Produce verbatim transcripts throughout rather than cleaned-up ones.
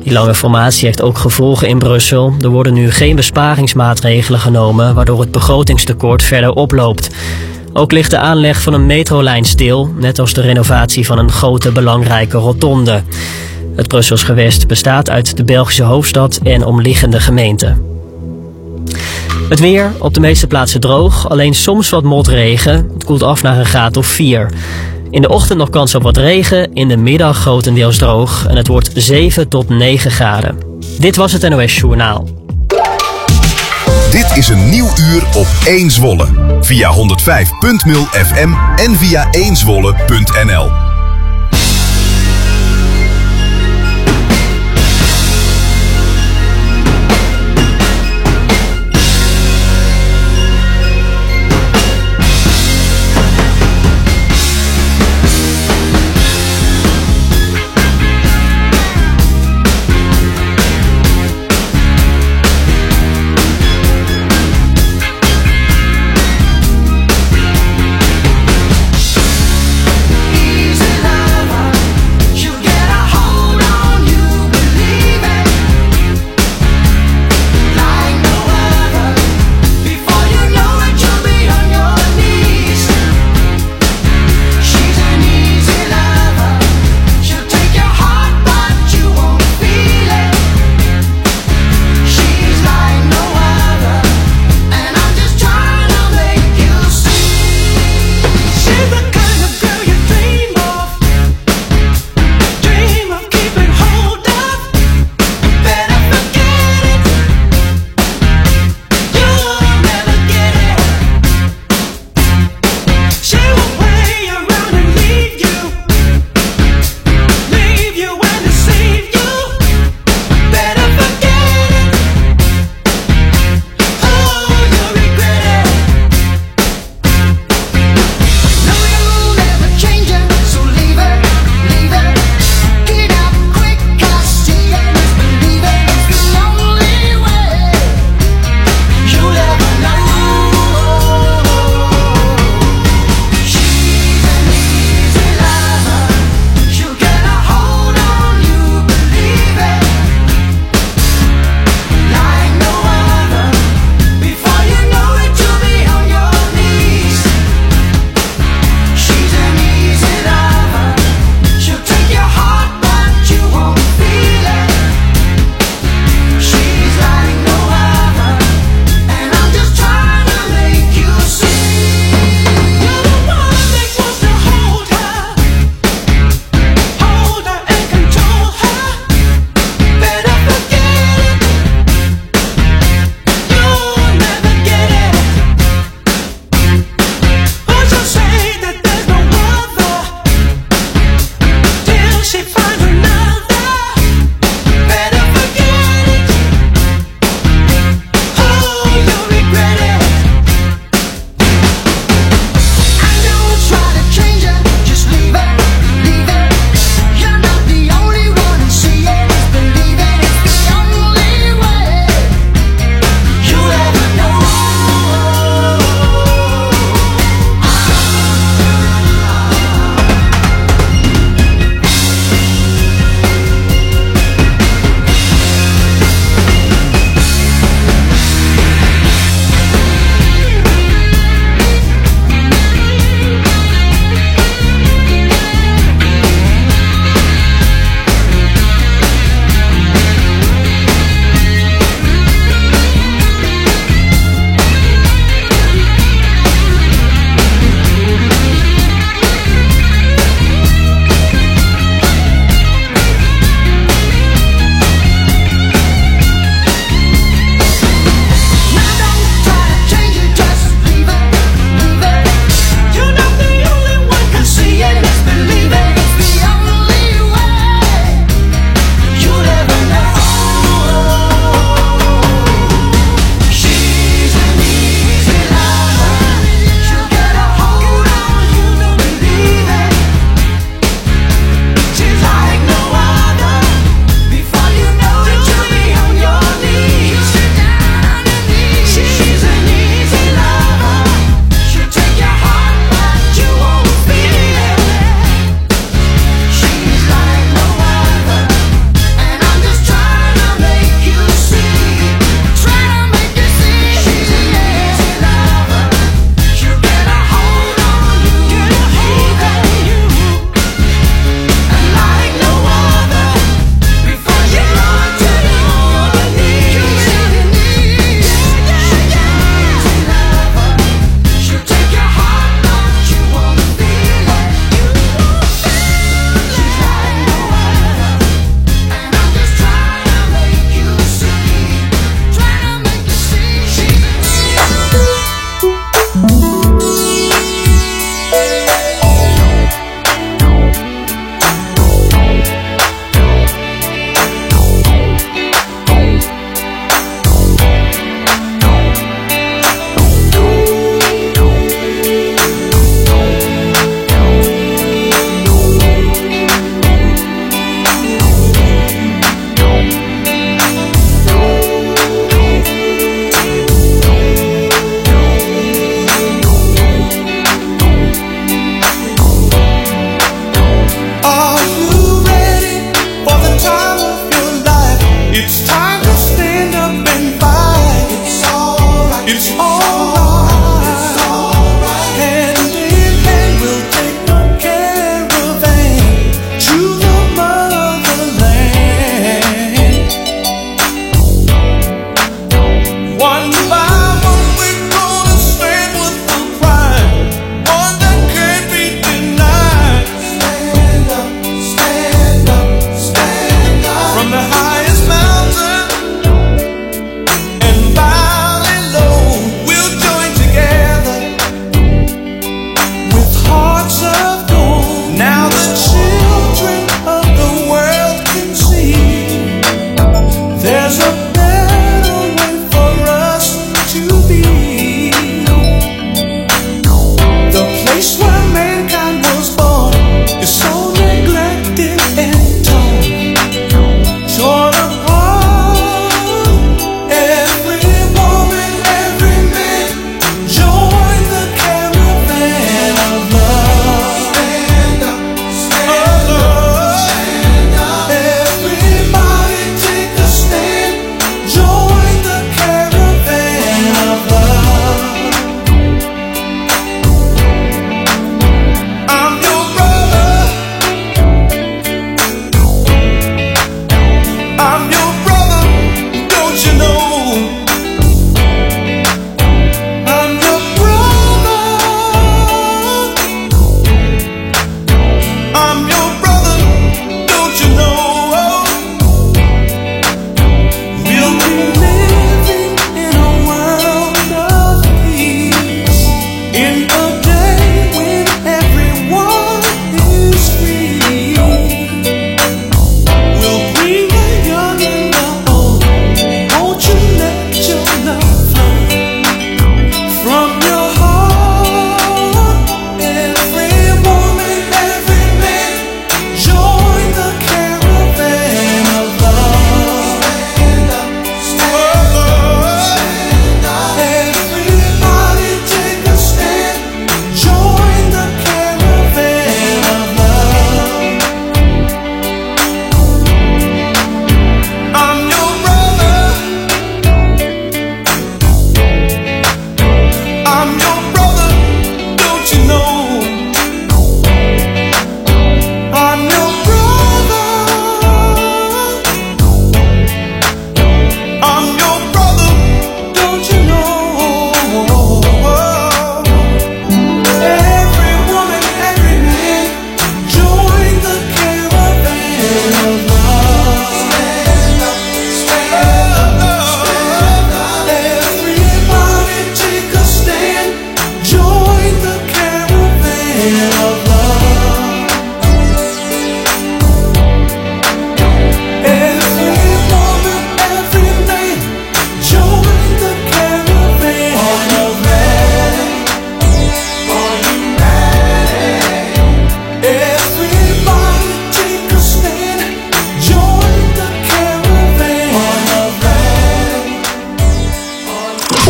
Die lange formatie heeft ook gevolgen in Brussel. Er worden nu geen besparingsmaatregelen genomen, waardoor het begrotingstekort verder oploopt. Ook ligt de aanleg van een metrolijn stil, net als de renovatie van een grote belangrijke rotonde. Het Brussels gewest bestaat uit de Belgische hoofdstad en omliggende gemeenten. Het weer, op de meeste plaatsen droog, alleen soms wat motregen. Het koelt af naar een graad of vier. In de ochtend nog kans op wat regen, in de middag grotendeels droog en het wordt zeven tot negen graden. Dit was het N O S Journaal. Dit is een nieuw uur op één Zwolle. Via honderdvijf punt nul F M en via één zwolle punt n l. Easy.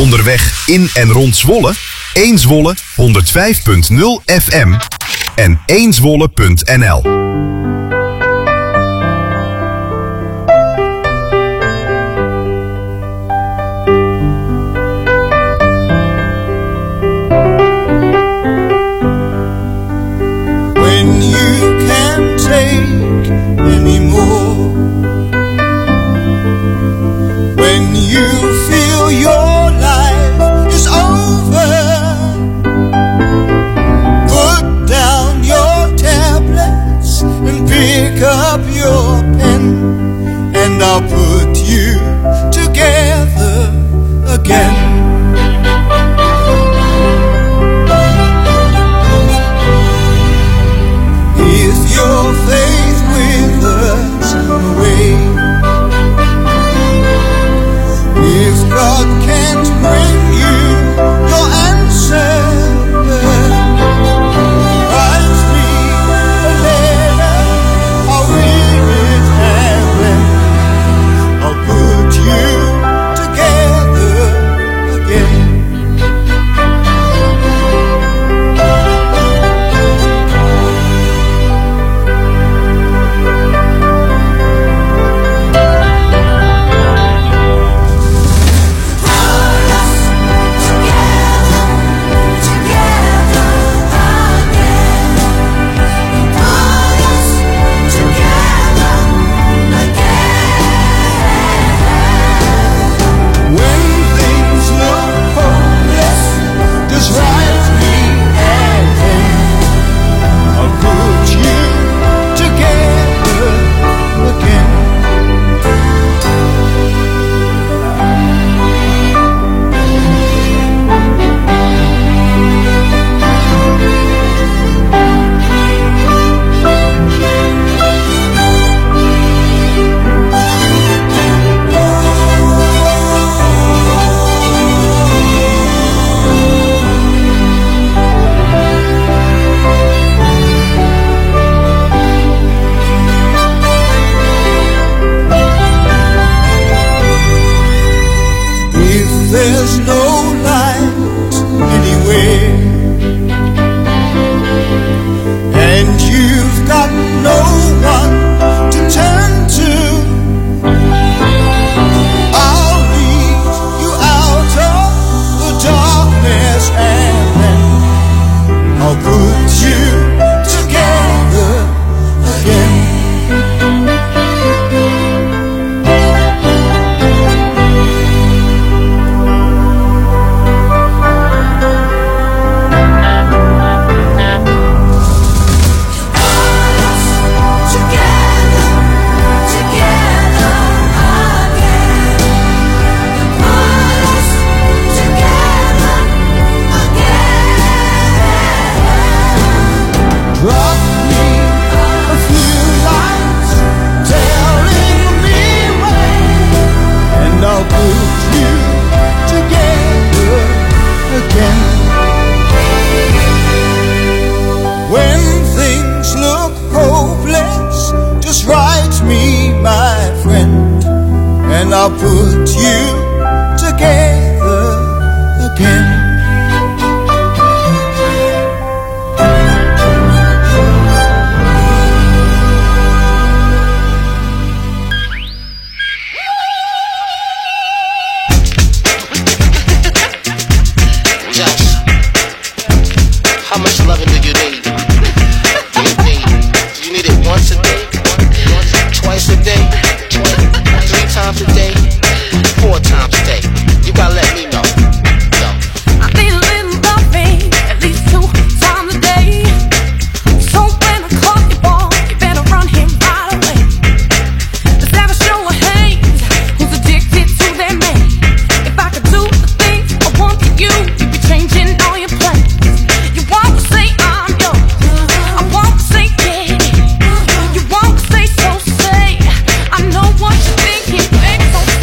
onderweg in en rond Zwolle? één Zwolle honderd vijf punt nul F M en één zwolle punt n l. When you can't take anymore, when you feel your life is over, put down your tablets and pick up your pen, and I'll put you together again. If your faith withers away, if God can't bring you your answer, write me a letter, I'll read it and then I'll put you together again. There's no light anywhere, and you've got no one to turn to, I'll lead you out of the darkness and then I'll put you together again. I'll put you together again. When things look hopeless, just write me, my friend, and I'll put you together again. How much loving do you need? Do you need? Do you need it once a day? Twice a day? Three times a day? Four times a day? You gotta let me know. No. I need a little loving, at least two times a day. So when I call you, boy, you better run him right away. Let's have a show of hands, who's addicted to their man. If I could do the things I want to you, you'd be changing all your plans. You want to say I'm yours, I want to say yeah. You want to say so, say I know what you're thinking, baby, so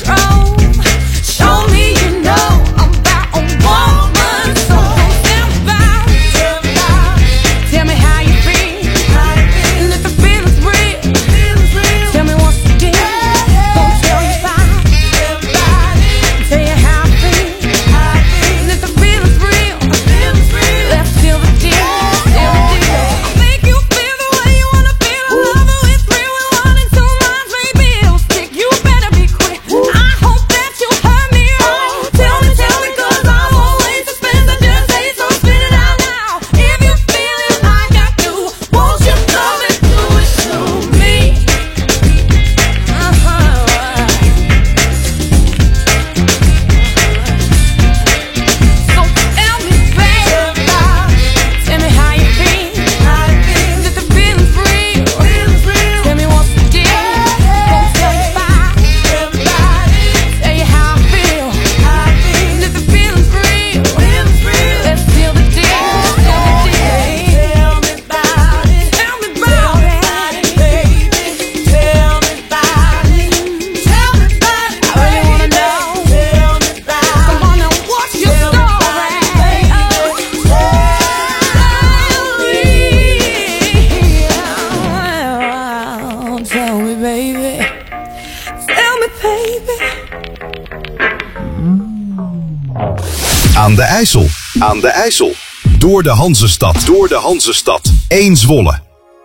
Aan de IJssel. Aan de IJssel. Door de Hanzestad. Door de Hanzestad. Eén Zwolle.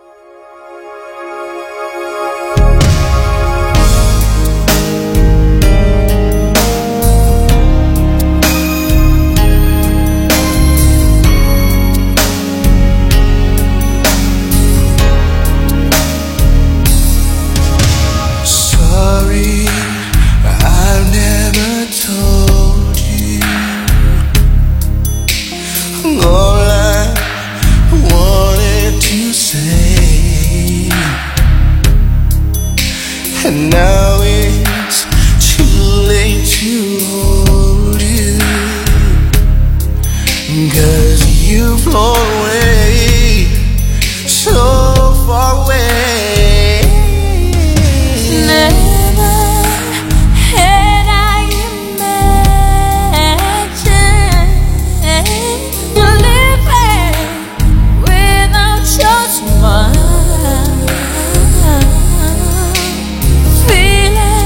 Sorry, I've never told you all I wanted to say, and now it's too late to hold you, 'cause you've flown away, so far away. Feeling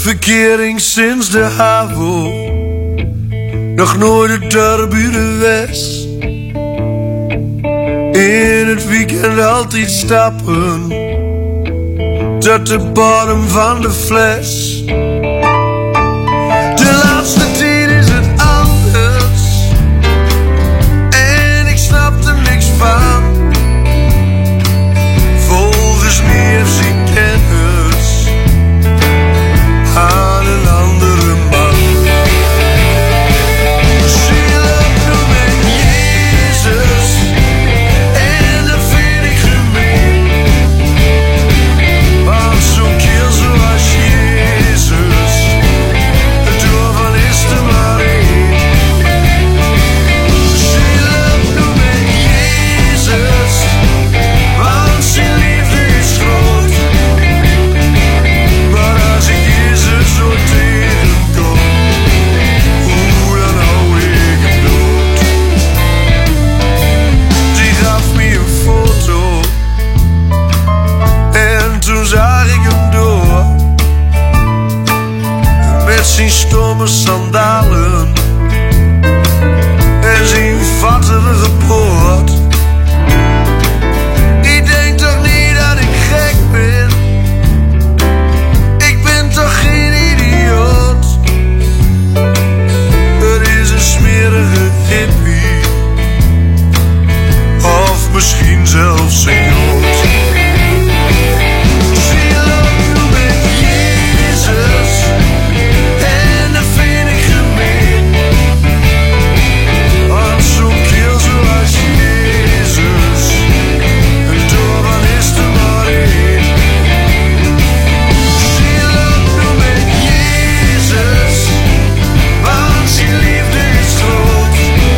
verkering sinds de HAVO. Nog nooit het derburen west. In het weekend altijd stappen. Tot de bodem van de fles. De laatste tijd is het anders. En ik snap er niks van. Volgens mij heeft ze kennis aan een andere man. Ze loopt nu met Jezus. En dat vind ik gemeen. Want zo'n kerel zoals Jezus, daarvan is er maar één. Ze loopt nu met Jezus, want zijn liefde is groot. Maar als ik Jezus zo tegenkom, hoe dan hou ik hem dood. Die gaf me een foto en toen zag ik hem door. Met zijn stomme sandalen en zijn vatterige poort. Ik denk toch niet dat ik gek ben. Ik ben toch geen idioot. Het is een smerige hippie. Of misschien zelfs een jood. Ze loopt nu met Jezus. En dat vind ik gemeen. Want zo'n kerel zoals Jezus, daarvan is er maar één. Ze loopt nu met Jezus, want zijn liefde is groot.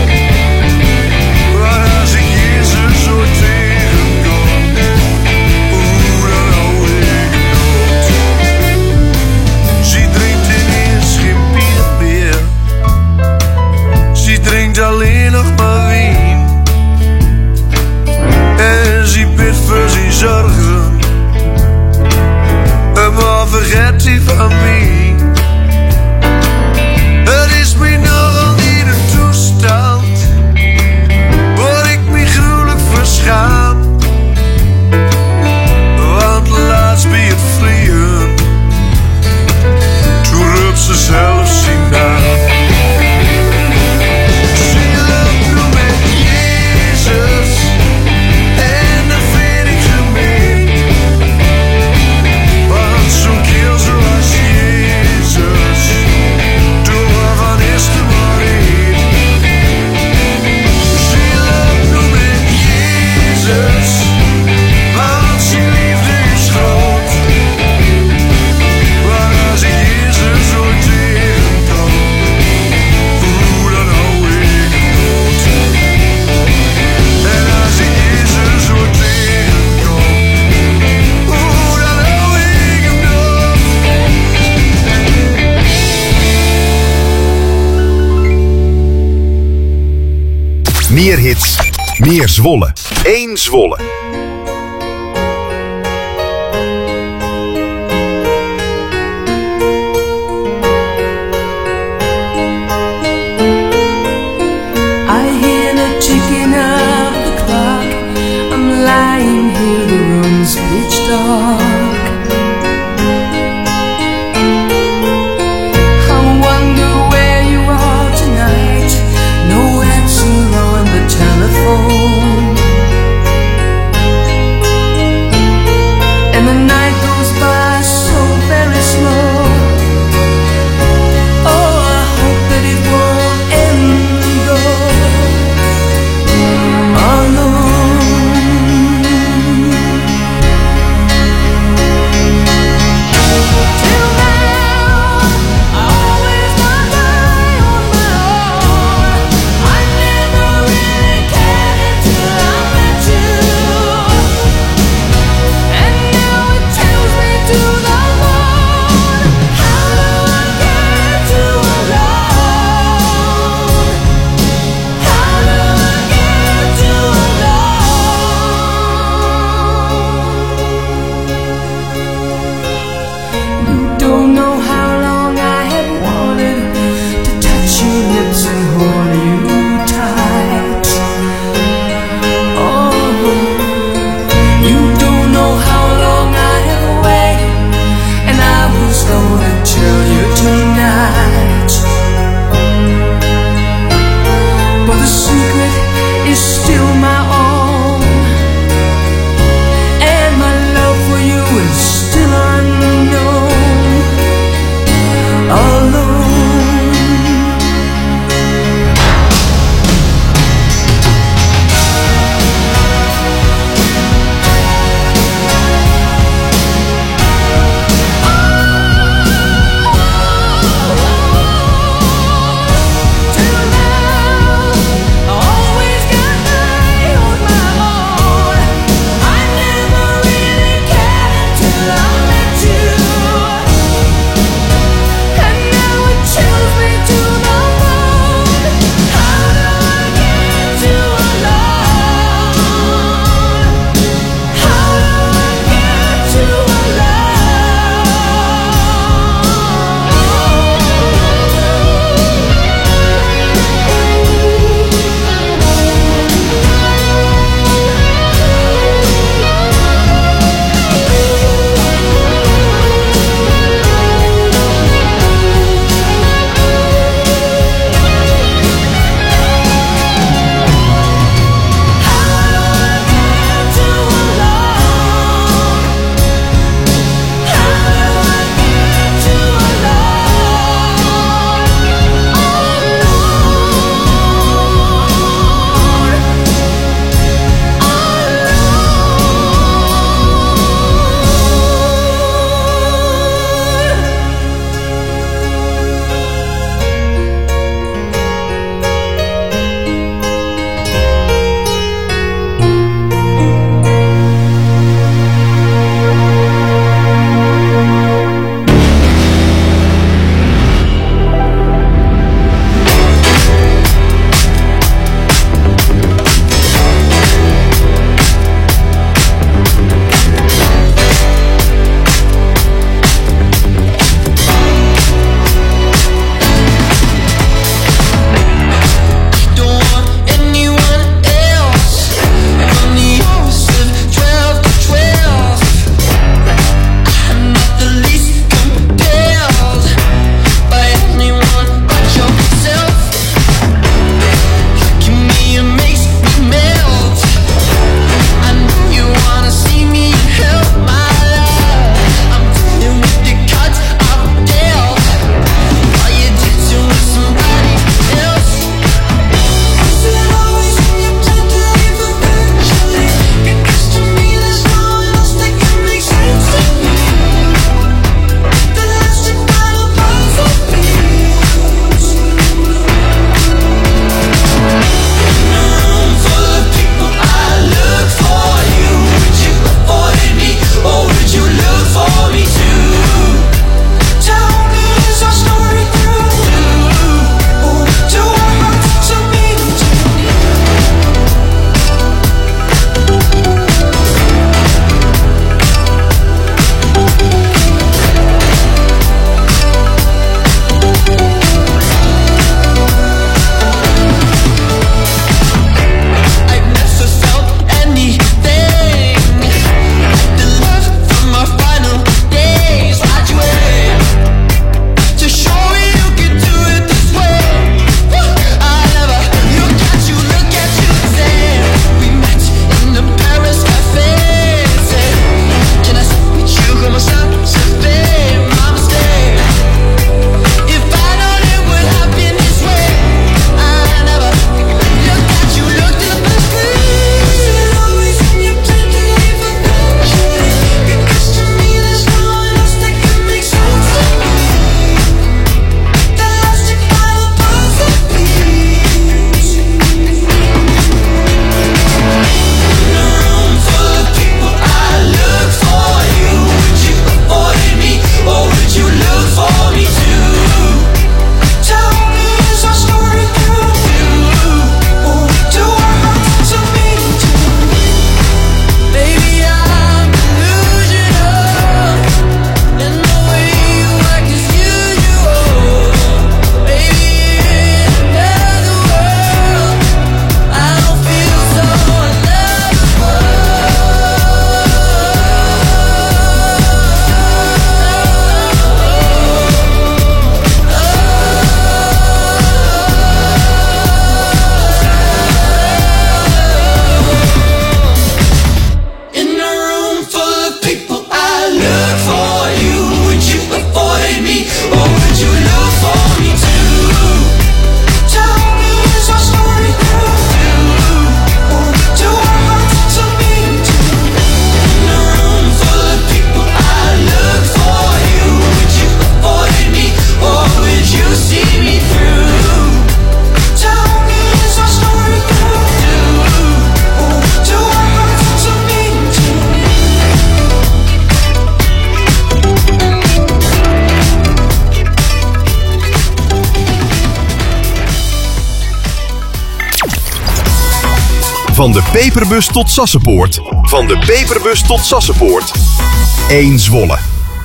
Maar als ik Jezus zo tegenkom, hoe dan hou ik hem dood. Ze drinkt ineens geen bier meer. Ze drinkt alleen nog maar wien. En ze bidt voor zijn zorgen. En maar vergeet hij van mij. Het is me nogal niet een toestand waar ik me gruwelijk verschaam. Want laatst bij het vliegen, toen roept ze zelf zijn naam. Ze loopt nu met Jezus. En dat vind ik gemeen. Want zo'n kerel zoals Jezus, daarvan is er maar één. Ze loopt nu met Jezus, want zijn liefde is groot. Maar als ik Jezus zo tegenkom, hoe dan hou ik hem dood. En als ik Jezus zo tegenkom, hoe dan hou ik hem dood. Meer hits, meer Zwolle. Eén Zwolle. I hear the ticking of the clock. I'm lying here, the room's pitch dark. I wonder where you are tonight. No answer on the telephone. Van de Peperbus tot Sassenpoort. Van de Peperbus tot Sassenpoort. één Zwolle.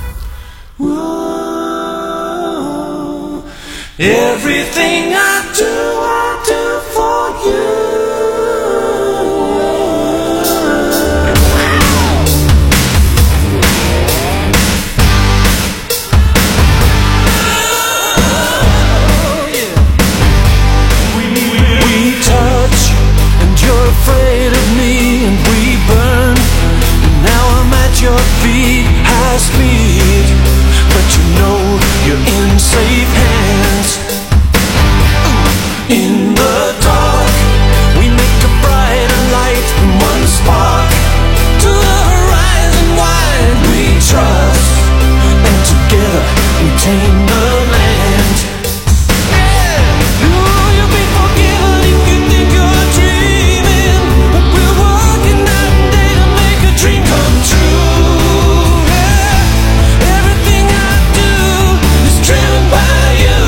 Everything I do, I do for you. Afraid of me and we burn. Now I'm at your feet, high speed, but you know you're in safe hands. In the dark, we make a brighter light from one spark to the horizon wide. We trust, and together we tame the land. Yeah, ooh, you'll be forgiven if you think you're dreaming. We're working night and day to make a dream come true. Yeah, everything I do is driven by you.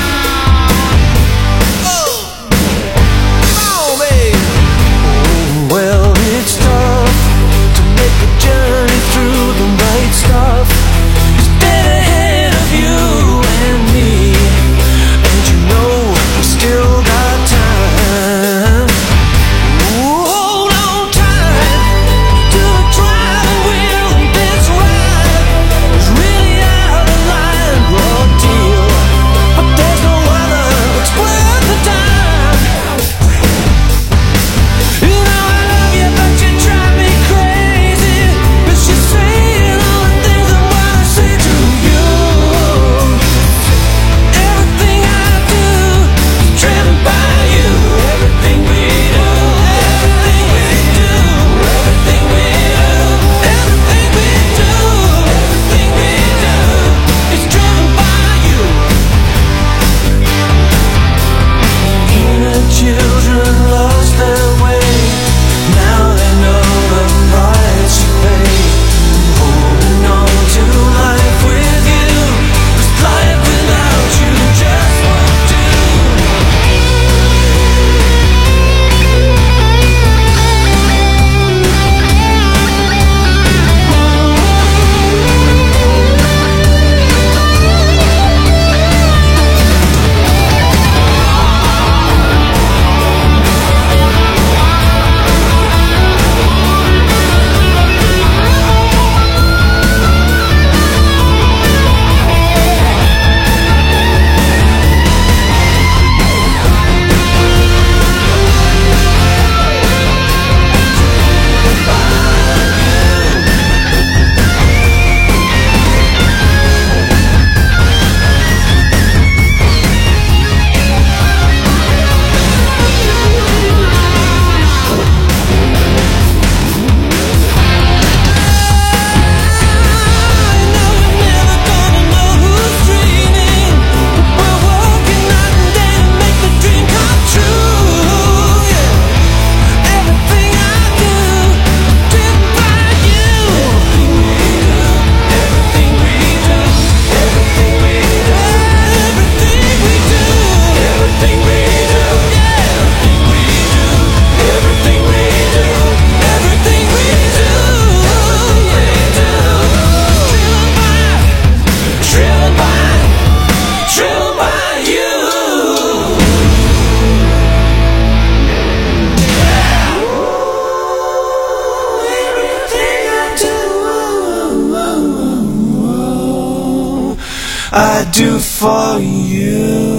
Oh, come on, babe. Oh, well, it's tough to make a journey through the right stuff. It's dead ahead of you and me, and you know we still got time. Ooh, hold on tight to the driving wheel, and this ride is really out of line, raw deal. But there's no other that's worth the time. You know I love you, but you drive me crazy, 'cause you're saying all the things I wanna say to you. Everything I do is driven by you. Everything we do, everything we do, everything we do, everything we do, everything we do is driven by you. Inner children lost their way. Now they know the price you pay. Holding on to life with you, 'cause life without you just won't do. I do for you.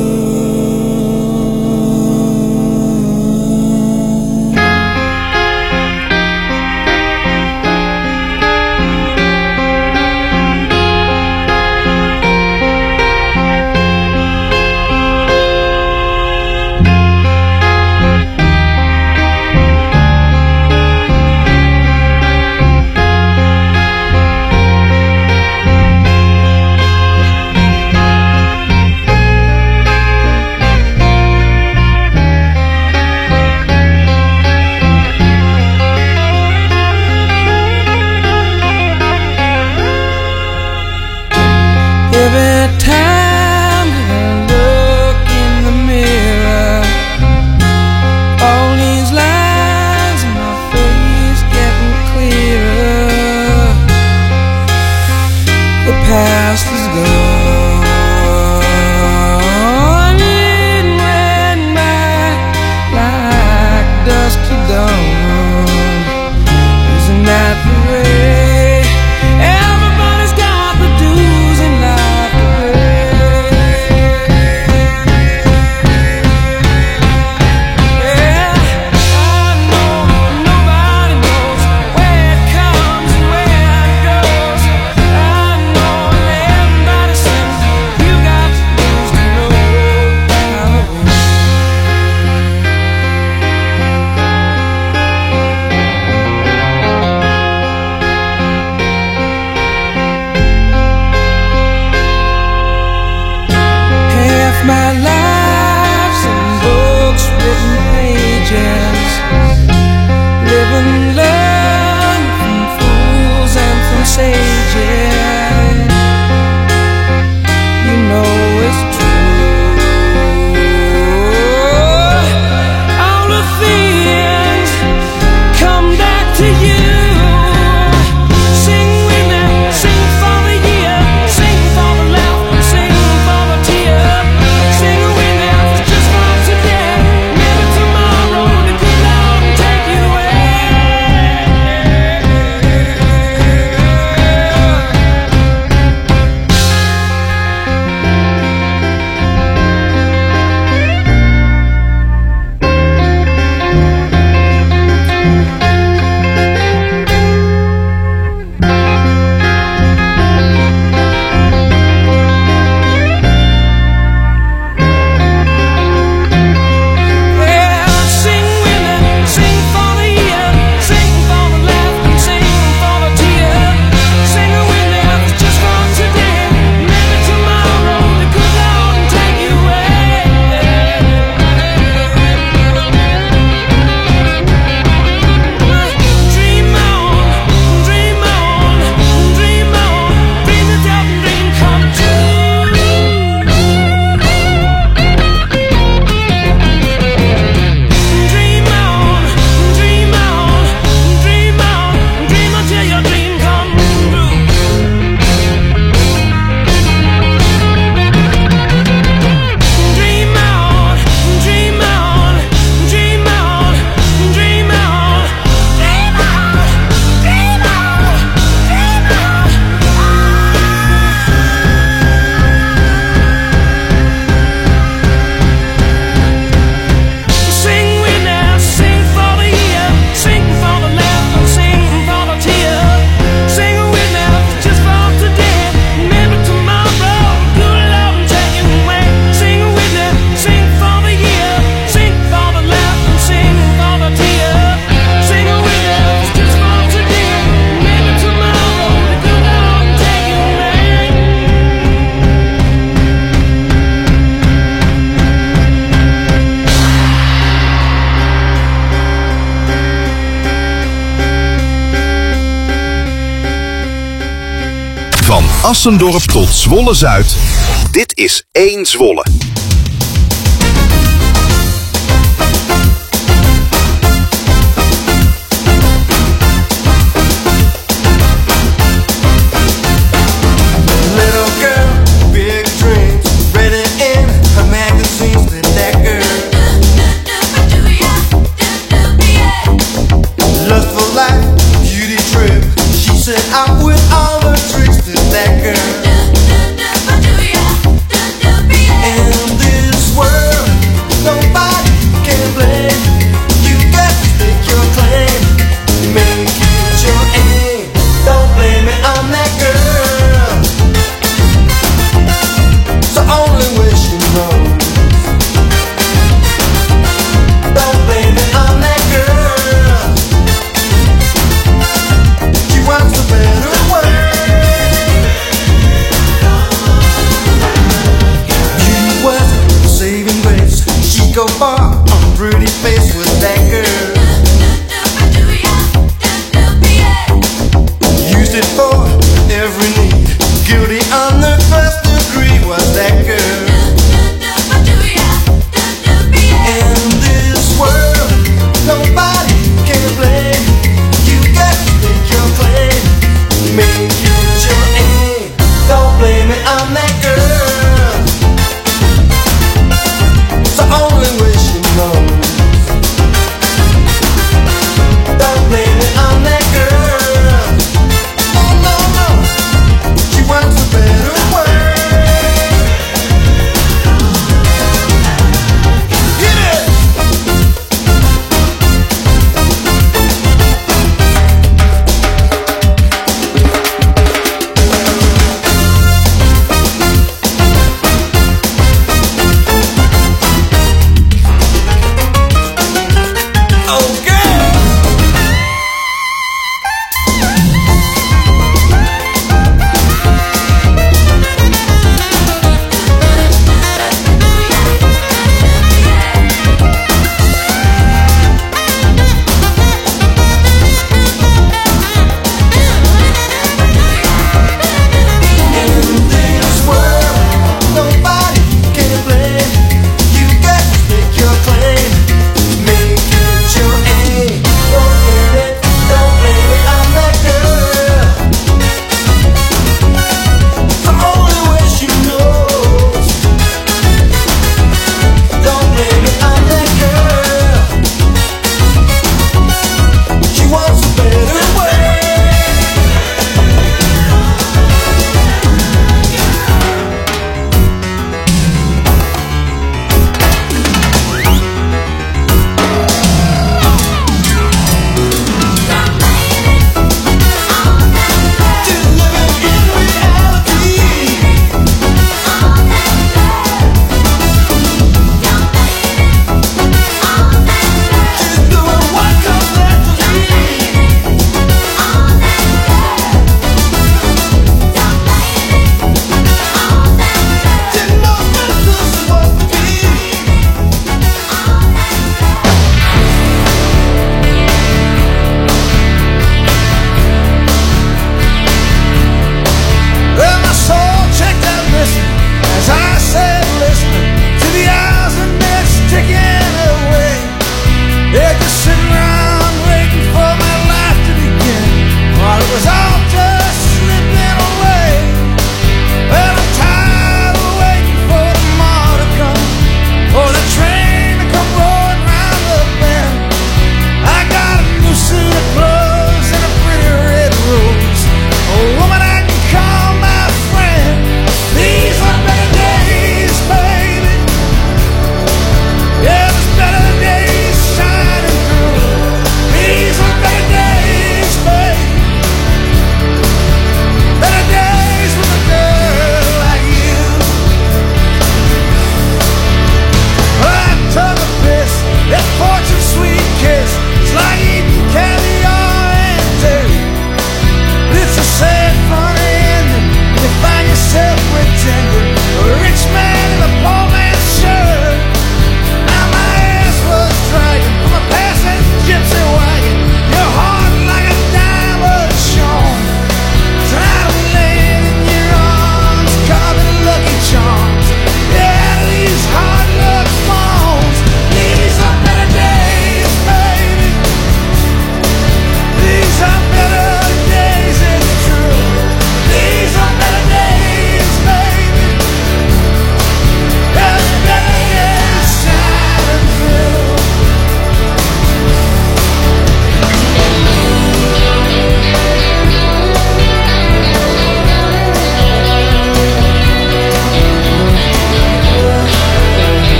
Assendorp tot Zwolle-Zuid. Dit is één Zwolle. Little girl, big dreams, read it in her magazines. That girl, lust for life, beauty trip. She said out with all the tricks to that girl. And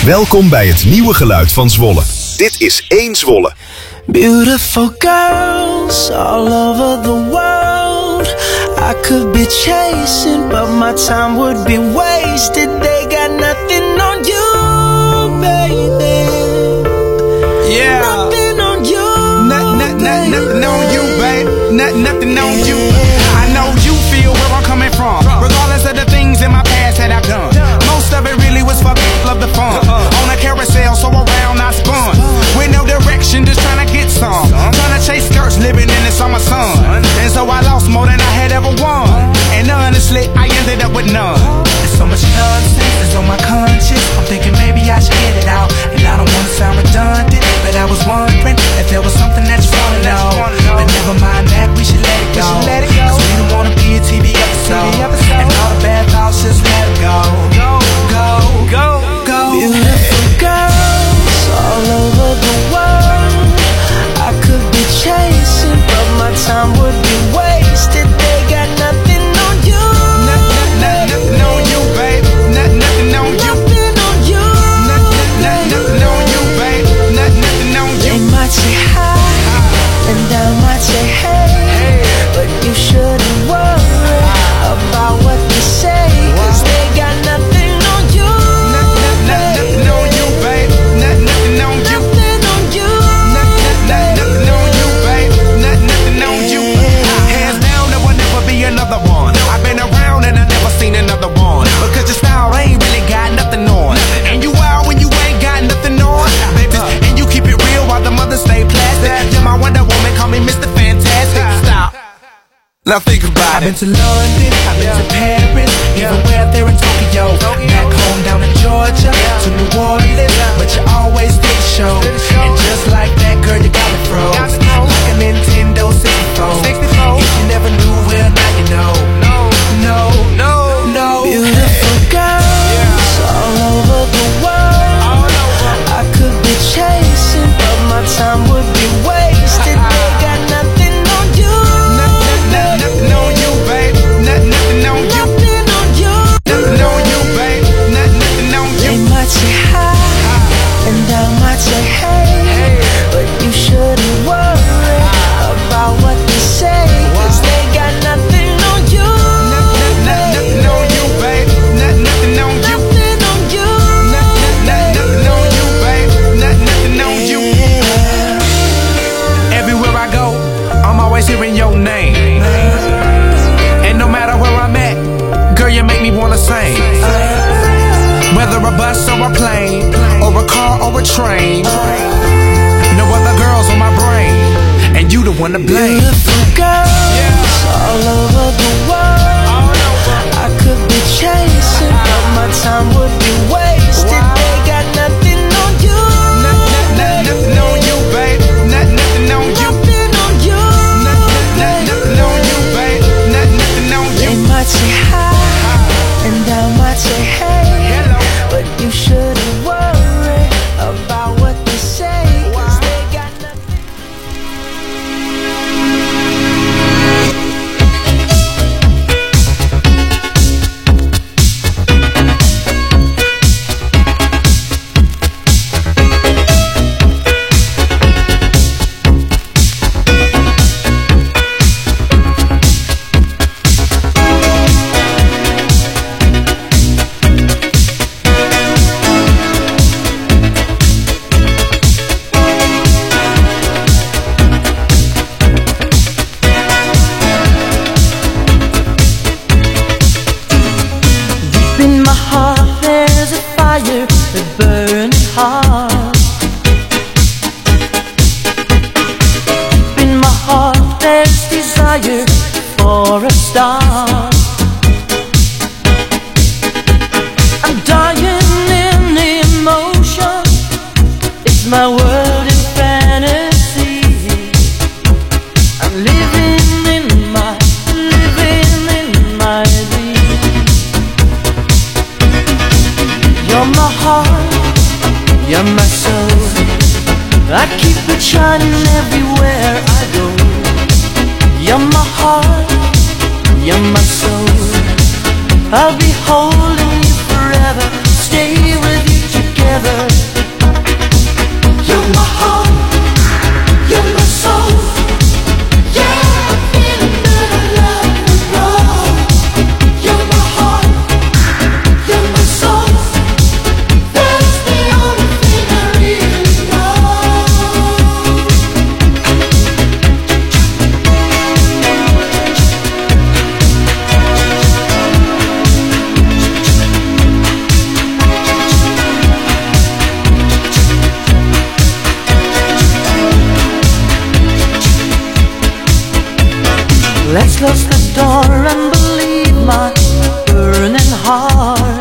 Welkom bij het nieuwe geluid van Zwolle. Dit is één Zwolle. Beautiful girls all over the world. I could be chasing, but my time would be wasted. They got nothing on you, baby. Yeah. Nothing on you. Not, not, not, nothing on you, babe. Not, nothing on you. I know you feel where I'm coming from. Regardless of the things in my past that I've done. Most of it really was for love the fun. On a carousel, so around I spun. With no direction, just trying to get some. Trying to chase skirts, living in the summer sun. And so I lost more than I had ever won. And honestly, I ended up with none. There's so much nonsense that's on my conscience. I'm thinking maybe I should get it out. And I don't want to sound redundant, but I was wondering if there was something that you wanna know. But never mind that, we should let it go. Cause we don't wanna be a T V episode. And all the bad thoughts, just let it go. Go, go, go, go. Beautiful girls all over the world. I could be chasing, but my time would be wasted. They got nothing on you. Nothing, nothing on you, babe. Nothing, nothing on you. Nothing on you. Nothing, nothing on you, babe. Nothing, nothing on you. They might say hi, and I might say hey, but you shouldn't worry about what they say, cause they got nothing on you. Nothing, nothing on you, babe. Nothing, nothing on you. Nothing on you. Nothing, nothing on you, babe. Nothing, nothing on you. Hands down, there will never be another one. I've been around and I never seen another one. Because your style ain't really got nothing on. And you wild when you ain't got nothing on, baby. And you keep it real while the mothers stay plastic. You're my Wonder Woman, call me Mister Fantastic. Stop. Now think about it. I've been to London, I've been to Paris, even where there in Tokyo. Back home down in Georgia, to New Orleans, but you always did the show. And just like that, girl, you got me froze. Like a Nintendo sixty-four. If you never knew, well, now you know. No, no, no, no. Beautiful girls all over the world. I could be chasing, but my time would be wasted. They got nothing on you. Nothing on you, babe. Nothing, nothing on you. Nothing on you. Nothing on you, babe. Nothing, nothing on you. They might say hi, and I might say hey, but you shouldn't worry about what they say, cause they got nothing on you. Nothing on you, babe. Nothing, nothing on you. Nothing on you. Nothing on you, babe. Nothing, nothing on you. Everywhere I go, I'm always hearing your name. And no matter where I'm at, girl, you make me wanna sing. Whether a bus or a plane, or a car or a train, no other girls on my brain, and you the one to blame. Beautiful girls all over the world. I could be chasing, but my time would be wasted. They got nothing on you. Nothing on you, babe. Nothing on you. Nothing on you. Nothing on you, babe. Nothing on you. They might say hi, and I might say hey, but you shouldn't worry about what they say, cause they got nothing. I'll be holding you forever, stay with you together. Let's close the door and believe my burning heart.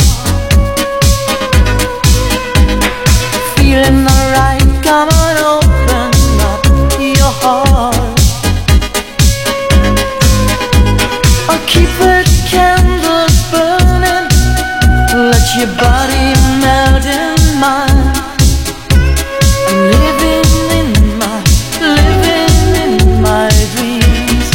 Feeling alright, come on, open up your heart. I'll keep the candles burning, let your body melt in mine. I'm living in my, living in my dreams.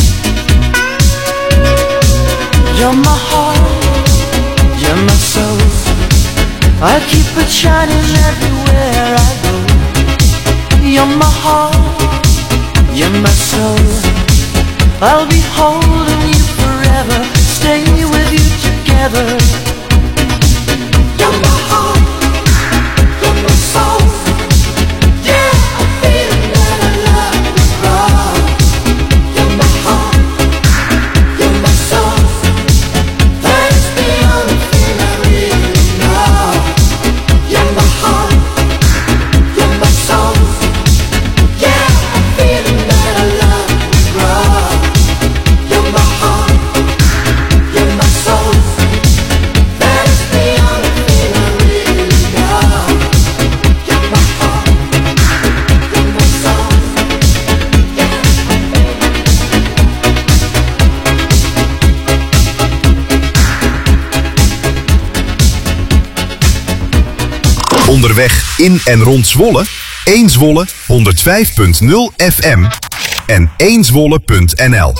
You're my heart, you're my soul. I'll keep it shining everywhere I go. You're my heart, you're my soul. I'll be holding you forever, stay with you together. You're my heart, you're my soul. Yeah, I feel that I love you wrong. You're my heart, you're my soul. That is the only thing I really know. You're my heart, you're my soul. Yeah, I feel that I love you wrong. You're my heart, you're my soul. That is the only thing I really know. You're my heart, you're my soul. Onderweg in en rond Zwolle, één Zwolle honderdvijf punt nul F M en één zwolle punt n l.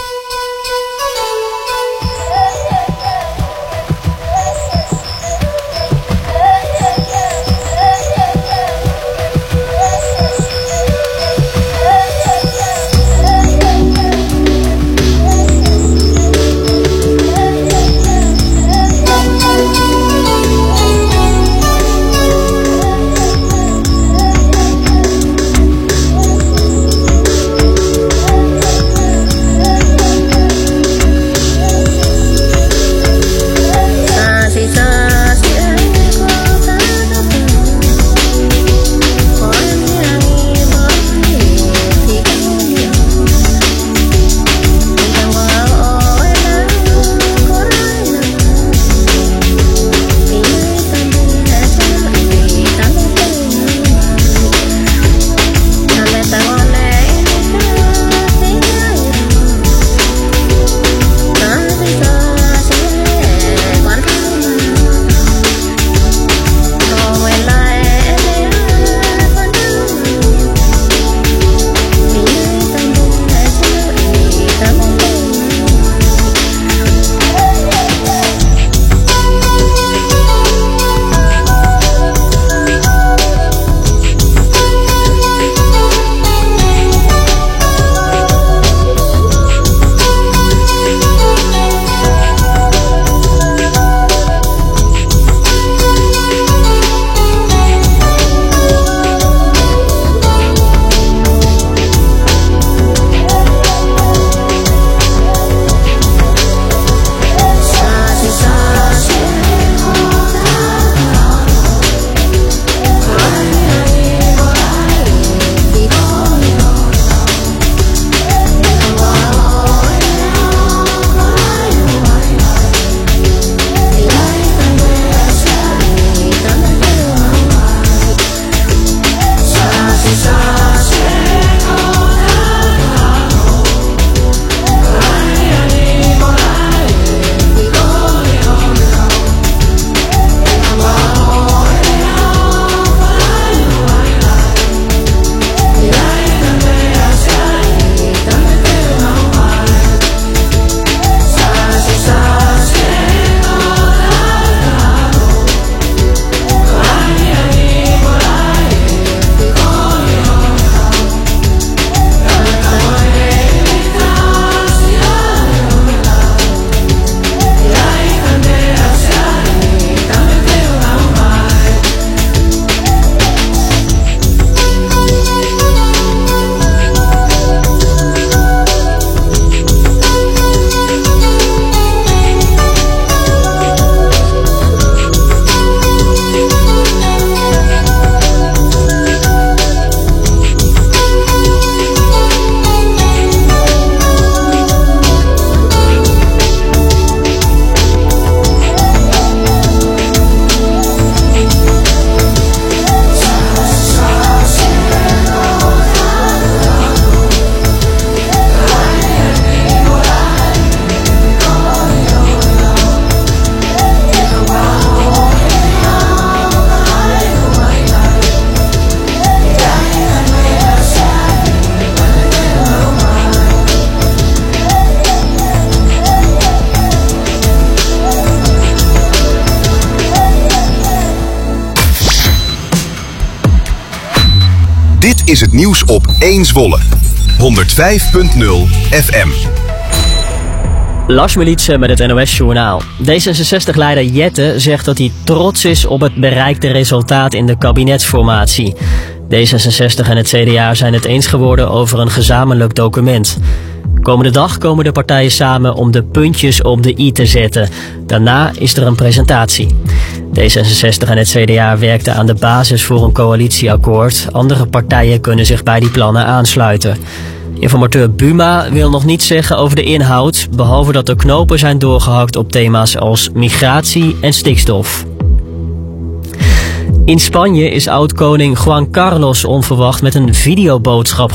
is het nieuws op één Zwolle. honderdvijf punt nul F M. Lars Militsen met het N O S-journaal. D zesenzestig-leider Jette zegt dat hij trots is op het bereikte resultaat in de kabinetsformatie. D zesenzestig en het C D A zijn het eens geworden over een gezamenlijk document. Komende dag komen de partijen samen om de puntjes op de i te zetten. Daarna is er een presentatie. D zesenzestig en het C D A werkten aan de basis voor een coalitieakkoord. Andere partijen kunnen zich bij die plannen aansluiten. Informateur Buma wil nog niets zeggen over de inhoud, behalve dat er knopen zijn doorgehakt op thema's als migratie en stikstof. In Spanje is oud-koning Juan Carlos onverwacht met een videoboodschap